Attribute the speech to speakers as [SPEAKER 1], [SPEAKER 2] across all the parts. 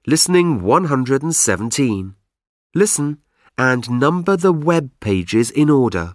[SPEAKER 1] Listening 117. Listen and number the web pages in order.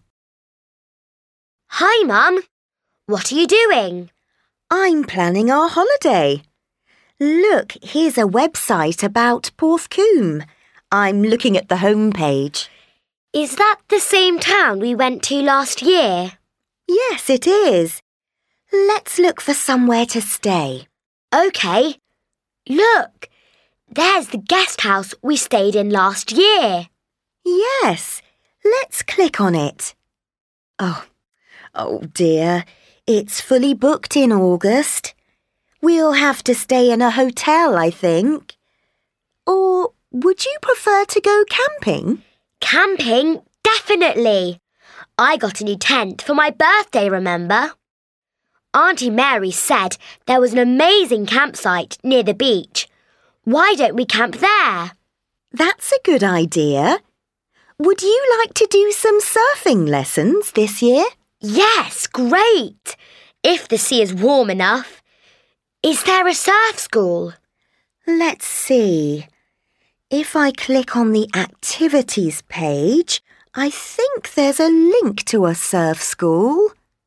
[SPEAKER 2] Hi, Mum. What are you doing?
[SPEAKER 3] I'm planning our holiday. Look, here's a website about Porthcombe. I'm looking at the home page.
[SPEAKER 2] Is that the same town we went to last year?
[SPEAKER 3] Yes, it is. Let's look for somewhere to stay.
[SPEAKER 2] OK. Look, there's the guest house we stayed in last year.
[SPEAKER 3] Yes, let's click on it. Oh dear, it's fully booked in August. We'll have to stay in a hotel, I think. Or would you prefer to go camping?
[SPEAKER 2] Camping? Definitely. I got a new tent for my birthday, remember? Auntie Mary said there was an amazing campsite near the beach. Why don't we camp there?
[SPEAKER 3] That's a good idea. Would you like to do some surfing lessons this year?
[SPEAKER 2] Yes, great. If the sea is warm enough. Is there a surf school?
[SPEAKER 3] Let's see. If I click on the activities page, I think there's a link to a surf school.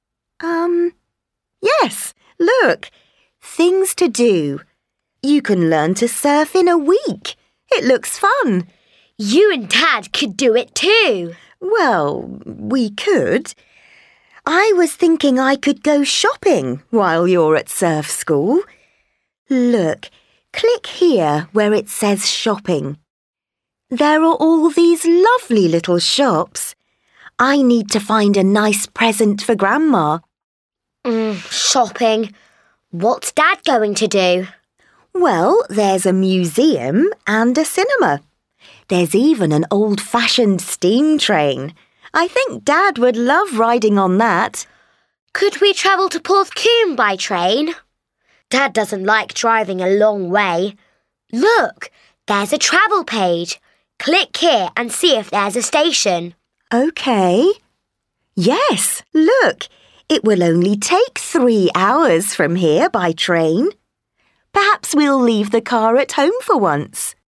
[SPEAKER 3] Yes, look. Things to do. You can learn to surf in a week. It looks fun.
[SPEAKER 2] You and Dad could do it too.
[SPEAKER 3] Well, we could. I was thinking I could go shopping while you're at surf school. Look, click here where it says shopping. There are all these lovely little shops. I need to find a nice present for Grandma.
[SPEAKER 2] Shopping. What's Dad going to do?
[SPEAKER 3] Well, there's a museum and a cinema. There's even an old-fashioned steam train. I think Dad would love riding on that.
[SPEAKER 2] Could we travel to Porthcombe by train? Dad doesn't like driving a long way. Look, there's a travel page. Click here and see if there's a station.
[SPEAKER 3] OK. Yes, look. It will only take 3 hours from here by train. Perhaps we'll leave the car at home for once.